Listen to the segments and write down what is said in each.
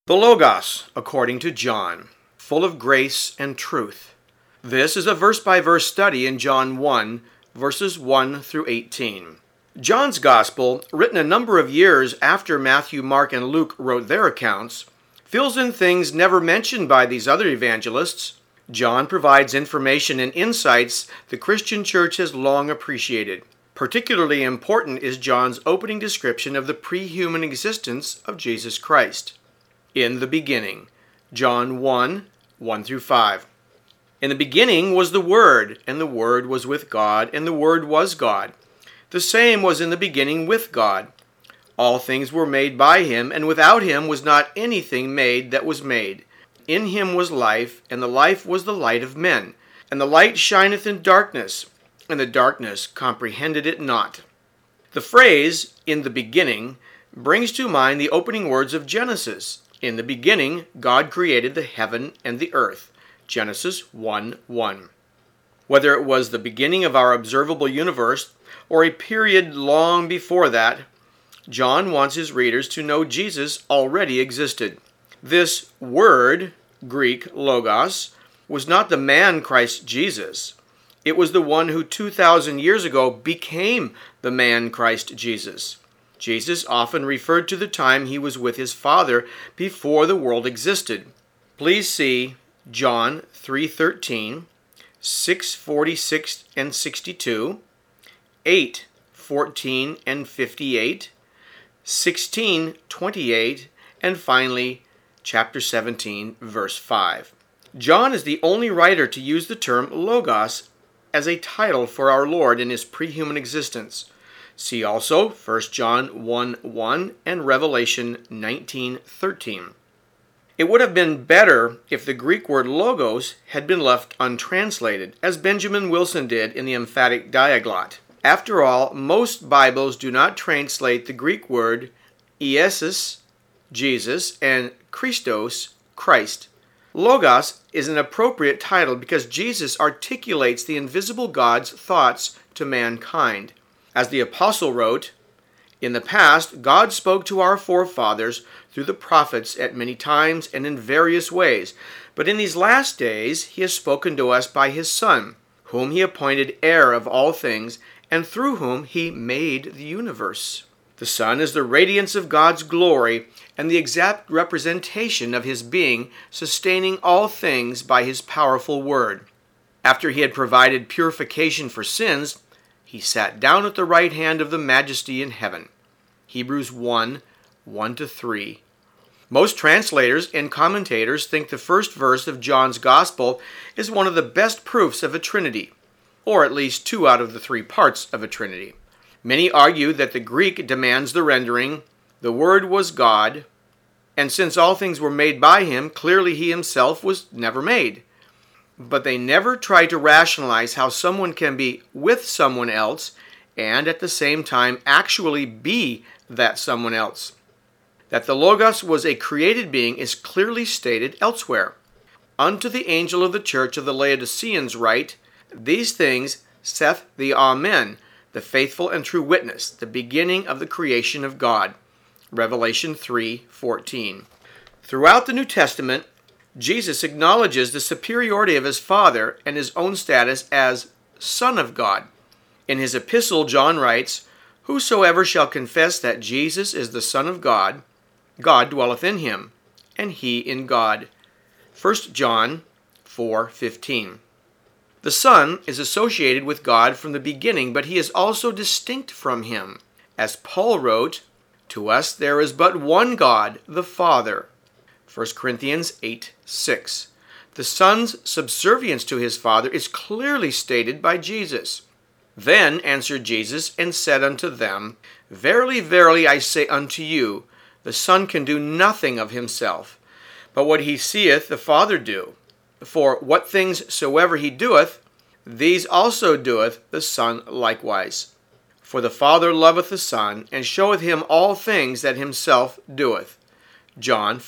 The Logos, according to John, full of grace and truth. This is a verse-by-verse study in John 1, verses 1 through 18. John's Gospel, written a number of years after Matthew, Mark, and Luke wrote their accounts, fills in things never mentioned by these other evangelists. John provides information and insights the Christian church has long appreciated. Particularly important is John's opening description of the pre-human existence of Jesus Christ. In the beginning, John 1, 1 through 5. In the beginning was the Word, and the Word was with God, and the Word was God. The same was in the beginning with God. All things were made by him, and without him was not anything made that was made. In him was life, and the life was the light of men. And the light shineth in darkness, and the darkness comprehended it not. The phrase, in the beginning, brings to mind the opening words of Genesis. In the beginning, God created the heaven and the earth. Genesis 1:1. Whether it was the beginning of our observable universe or a period long before that, John wants his readers to know Jesus already existed. This word, Greek logos, was not the man Christ Jesus. It was the one who 2,000 years ago became the man Christ Jesus. Jesus often referred to the time he was with his Father before the world existed. Please see John 3:13, 6:46 and 62, 8:14 and 58, 16:28, and finally chapter 17, verse 5. John is the only writer to use the term logos as a title for our Lord in his pre-human existence. See also 1 John 1:1 and Revelation 19:13. It would have been better if the Greek word logos had been left untranslated, as Benjamin Wilson did in the emphatic diaglott. After all, most Bibles do not translate the Greek word Iesus, Jesus, and Christos, Christ. Logos is an appropriate title because Jesus articulates the invisible God's thoughts to mankind. As the apostle wrote, "In the past, God spoke to our forefathers through the prophets at many times and in various ways, but in these last days he has spoken to us by his Son, whom he appointed heir of all things, and through whom he made the universe." The Son is the radiance of God's glory and the exact representation of his being, sustaining all things by his powerful word. After he had provided purification for sins, he sat down at the right hand of the Majesty in heaven. Hebrews 1, 1-3. Most translators and commentators think the first verse of John's Gospel is one of the best proofs of a Trinity, or at least 2 out of the 3 parts of a Trinity. Many argue that the Greek demands the rendering, "The Word was God," and since all things were made by him, clearly he himself was never made. But they never try to rationalize how someone can be with someone else and at the same time actually be that someone else. That the Logos was a created being is clearly stated elsewhere. "Unto the angel of the church of the Laodiceans write, These things saith the Amen, the faithful and true witness, the beginning of the creation of God." Revelation 3:14. Throughout the New Testament, Jesus acknowledges the superiority of his Father and his own status as Son of God. In his epistle, John writes, "Whosoever shall confess that Jesus is the Son of God, God dwelleth in him, and he in God." 1 John 4:15. The Son is associated with God from the beginning, but he is also distinct from him. As Paul wrote, "To us there is but one God, the Father." 1 Corinthians 8:6. The Son's subservience to his Father is clearly stated by Jesus. "Then answered Jesus and said unto them, Verily, verily, I say unto you, the Son can do nothing of himself, but what he seeth the Father do. For what things soever he doeth, these also doeth the Son likewise. For the Father loveth the Son, and showeth him all things that himself doeth." John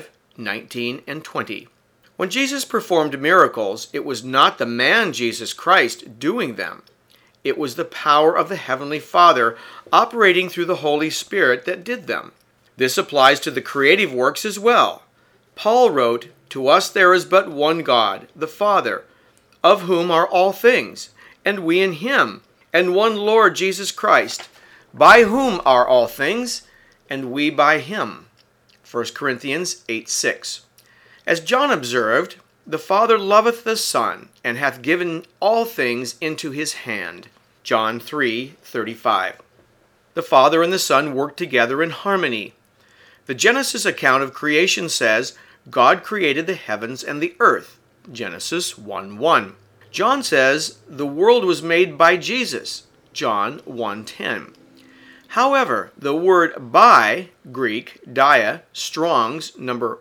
5:19 and 20. When Jesus performed miracles, it was not the man Jesus Christ doing them. It was the power of the Heavenly Father operating through the Holy Spirit that did them. This applies to the creative works as well. Paul wrote, "To us there is but one God, the Father, of whom are all things, and we in him, and one Lord Jesus Christ, by whom are all things, and we by him." 1 Corinthians 8:6. As John observed, "The Father loveth the Son, and hath given all things into his hand." John 3:35. The Father and the Son work together in harmony. The Genesis account of creation says, "God created the heavens and the earth." Genesis 1:1. John says, "The world was made by Jesus." John 1:10. However, the word by, Greek, dia, Strong's number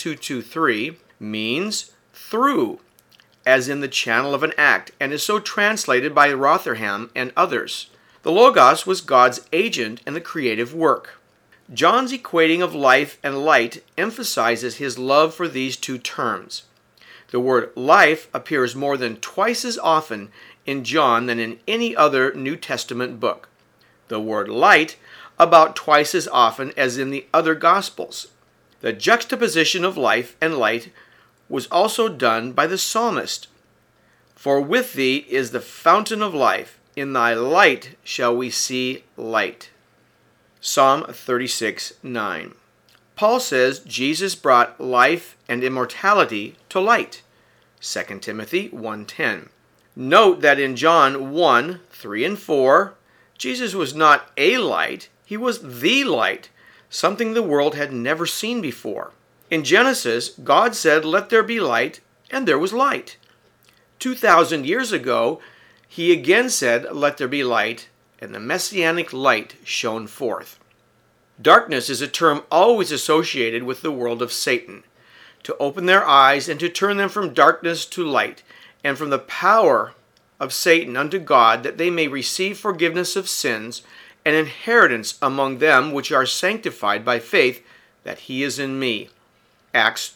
1223, means through, as in the channel of an act, and is so translated by Rotherham and others. The Logos was God's agent in the creative work. John's equating of life and light emphasizes his love for these two terms. The word life appears more than twice as often in John than in any other New Testament book. The word light about twice as often as in the other Gospels. The juxtaposition of life and light was also done by the psalmist. "For with thee is the fountain of life, in thy light shall we see light." Psalm 36:9. Paul says Jesus brought life and immortality to light. 2 Timothy 1:10. Note that in John 1:3 and 4, Jesus was not a light, he was the light, something the world had never seen before. In Genesis, God said, "Let there be light," and there was light. 2,000 years ago, he again said, "Let there be light," and the messianic light shone forth. Darkness is a term always associated with the world of Satan, to open their eyes and to turn them from darkness to light, and from the power of Satan unto God, that they may receive forgiveness of sins and inheritance among them which are sanctified by faith that he is in me. Acts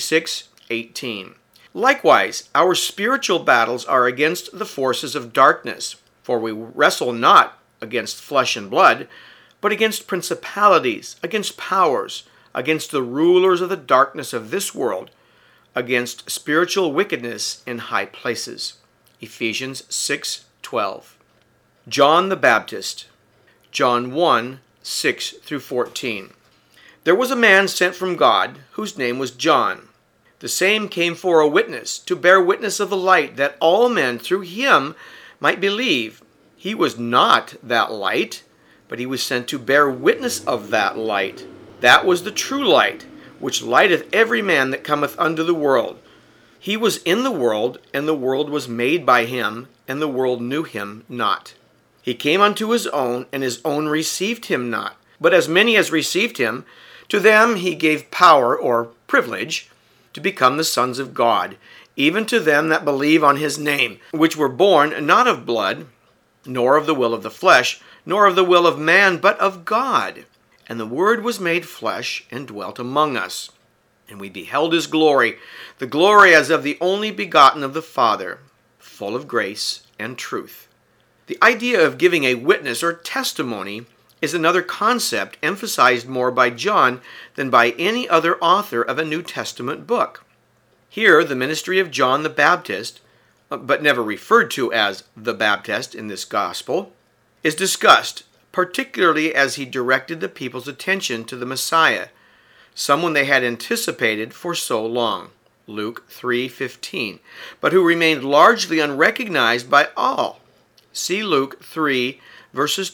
26:18. Likewise, our spiritual battles are against the forces of darkness, for we wrestle not against flesh and blood, but against principalities, against powers, against the rulers of the darkness of this world, against spiritual wickedness in high places. Ephesians 6:12. John the Baptist. John 1:6-14. There was a man sent from God, whose name was John. The same came for a witness, to bear witness of the light, that all men through him might believe. He was not that light, but he was sent to bear witness of that light. That was the true light, which lighteth every man that cometh unto the world. He was in the world, and the world was made by him, and the world knew him not. He came unto his own, and his own received him not. But as many as received him, to them he gave power, or privilege, to become the sons of God, even to them that believe on his name, which were born not of blood, nor of the will of the flesh, nor of the will of man, but of God. And the Word was made flesh, and dwelt among us. And we beheld his glory, the glory as of the only begotten of the Father, full of grace and truth. The idea of giving a witness or testimony is another concept emphasized more by John than by any other author of a New Testament book. Here, the ministry of John the Baptist, but never referred to as the Baptist in this gospel, is discussed, particularly as he directed the people's attention to the Messiah, someone they had anticipated for so long, Luke 3:15, but who remained largely unrecognized by all. See Luke 3, verses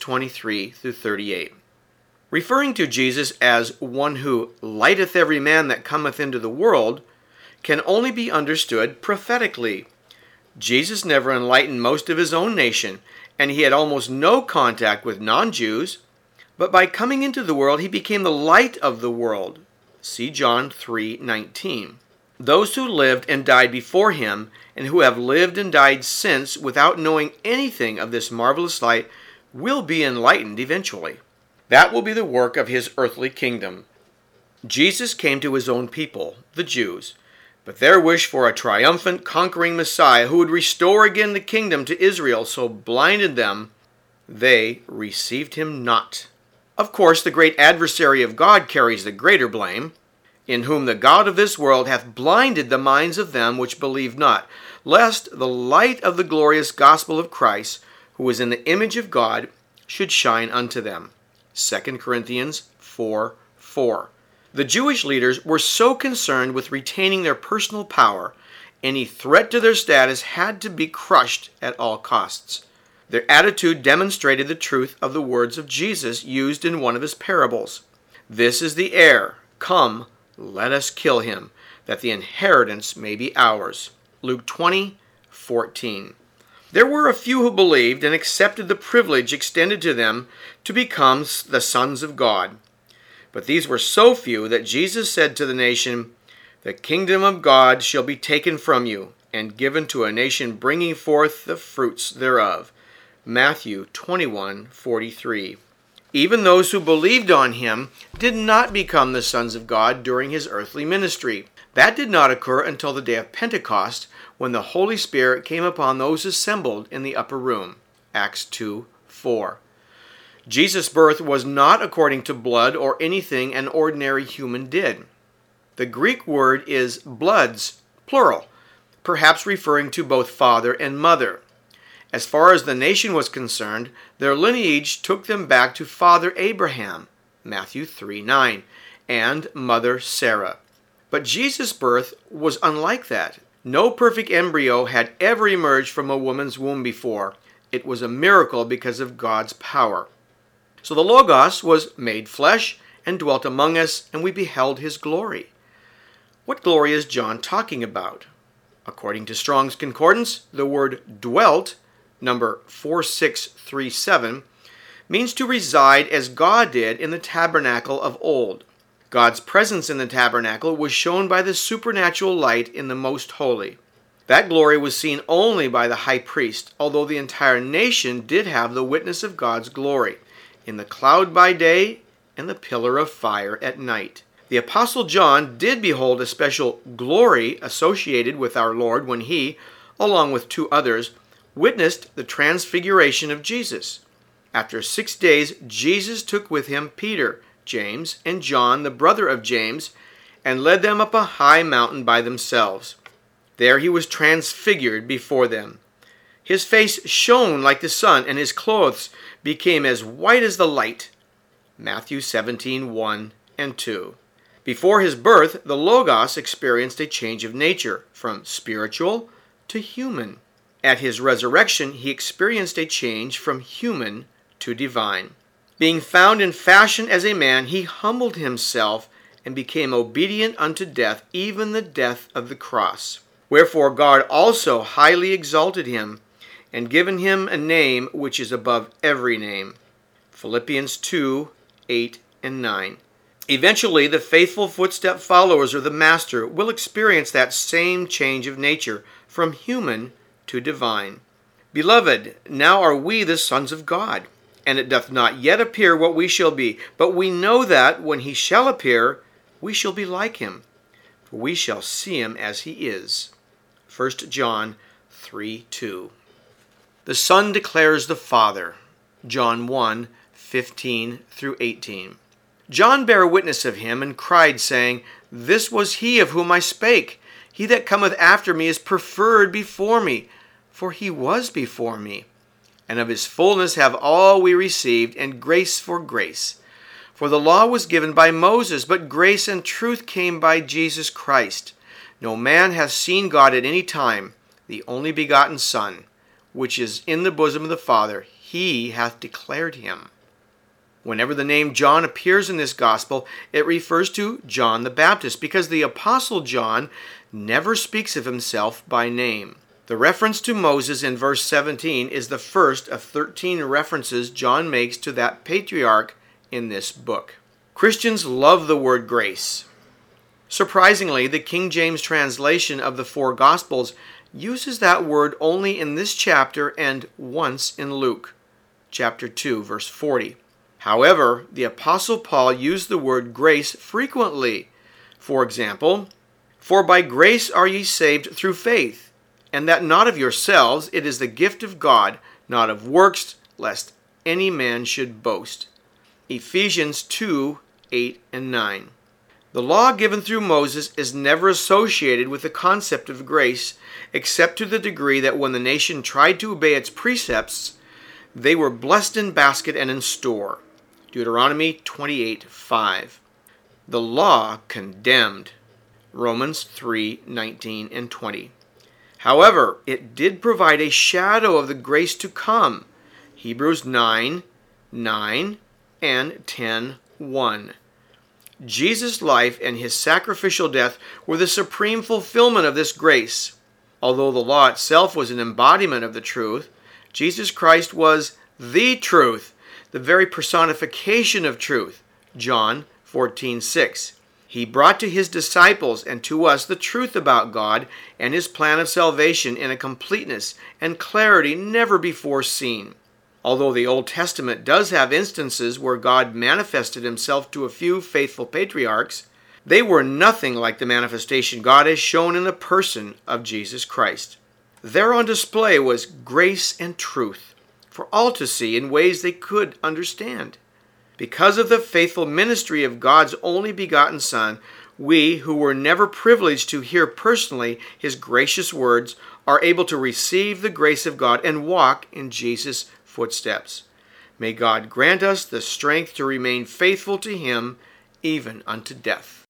23-38. Referring to Jesus as one who lighteth every man that cometh into the world can only be understood prophetically. Jesus never enlightened most of his own nation, and he had almost no contact with non-Jews, but by coming into the world he became the light of the world. See John 3:19. Those who lived and died before him, and who have lived and died since without knowing anything of this marvelous light, will be enlightened eventually. That will be the work of his earthly kingdom. Jesus came to his own people, the Jews, but their wish for a triumphant, conquering Messiah who would restore again the kingdom to Israel so blinded them, they received him not. Of course, the great adversary of God carries the greater blame. in whom the God of this world hath blinded the minds of them which believe not, lest the light of the glorious gospel of Christ, who is in the image of God, should shine unto them. 2 Corinthians 4:4. The Jewish leaders were so concerned with retaining their personal power, any threat to their status had to be crushed at all costs. Their attitude demonstrated the truth of the words of Jesus used in one of his parables. This is the heir. Come, let us kill him, that the inheritance may be ours. Luke 20:14. There were a few who believed and accepted the privilege extended to them to become the sons of God. But these were so few that Jesus said to the nation, "The kingdom of God shall be taken from you, and given to a nation bringing forth the fruits thereof." Matthew 21:43. Even those who believed on him did not become the sons of God during his earthly ministry. That did not occur until the day of Pentecost, when the Holy Spirit came upon those assembled in the upper room. Acts 2:4. Jesus' birth was not according to blood or anything an ordinary human did. The Greek word is bloods, plural, perhaps referring to both father and mother. As far as the nation was concerned, their lineage took them back to Father Abraham, Matthew 3:9, and Mother Sarah. But Jesus' birth was unlike that. No perfect embryo had ever emerged from a woman's womb before. It was a miracle because of God's power. So the Logos was made flesh and dwelt among us, and we beheld his glory. What glory is John talking about? According to Strong's Concordance, the word dwelt, number 4637, means to reside as God did in the tabernacle of old. God's presence in the tabernacle was shown by the supernatural light in the most holy. That glory was seen only by the high priest, although the entire nation did have the witness of God's glory, in the cloud by day and the pillar of fire at night. The Apostle John did behold a special glory associated with our Lord when he, along with two others, witnessed the transfiguration of Jesus. After 6 days, Jesus took with him Peter, James, and John, the brother of James, and led them up a high mountain by themselves. There he was transfigured before them. His face shone like the sun, and his clothes became as white as the light. Matthew 17:1 and 2. Before his birth, the Logos experienced a change of nature, from spiritual to human. At his resurrection, he experienced a change from human to divine. Being found in fashion as a man, he humbled himself and became obedient unto death, even the death of the cross. Wherefore God also highly exalted him, and given him a name which is above every name. Philippians 2:8 and 9. Eventually, the faithful footstep followers of the Master will experience that same change of nature, from human to divine. Beloved, now are we the sons of God, and it doth not yet appear what we shall be, but we know that, when he shall appear, we shall be like him, for we shall see him as he is. 1 John 3:2. The Son declares the Father. John 1:15-18. John bare witness of him, and cried, saying, This was he of whom I spake. He that cometh after me is preferred before me, for he was before me. And of his fullness have all we received, and grace for grace. For the law was given by Moses, but grace and truth came by Jesus Christ. No man hath seen God at any time. The only begotten Son, which is in the bosom of the Father, he hath declared him. Whenever the name John appears in this gospel, it refers to John the Baptist, because the Apostle John never speaks of himself by name. The reference to Moses in verse 17 is the first of 13 references John makes to that patriarch in this book. Christians love the word grace. Surprisingly, the King James translation of the four Gospels uses that word only in this chapter and once in Luke, chapter 2, verse 40. However, the Apostle Paul used the word grace frequently. For example, For by grace are ye saved through faith, and that not of yourselves, it is the gift of God, not of works, lest any man should boast. Ephesians 2:8 and 9. The law given through Moses is never associated with the concept of grace, except to the degree that when the nation tried to obey its precepts, they were blessed in basket and in store. Deuteronomy 28:5. The law condemned. Romans 3:19 and 20. However, it did provide a shadow of the grace to come. Hebrews 9:9 and 10:1. Jesus' life and his sacrificial death were the supreme fulfillment of this grace. Although the law itself was an embodiment of the truth, Jesus Christ was the truth, the very personification of truth. John 14:6. He brought to his disciples and to us the truth about God and his plan of salvation in a completeness and clarity never before seen. Although the Old Testament does have instances where God manifested himself to a few faithful patriarchs, they were nothing like the manifestation God has shown in the person of Jesus Christ. There on display was grace and truth for all to see in ways they could understand. Because of the faithful ministry of God's only begotten Son, we, who were never privileged to hear personally his gracious words, are able to receive the grace of God and walk in Jesus' footsteps. May God grant us the strength to remain faithful to him even unto death.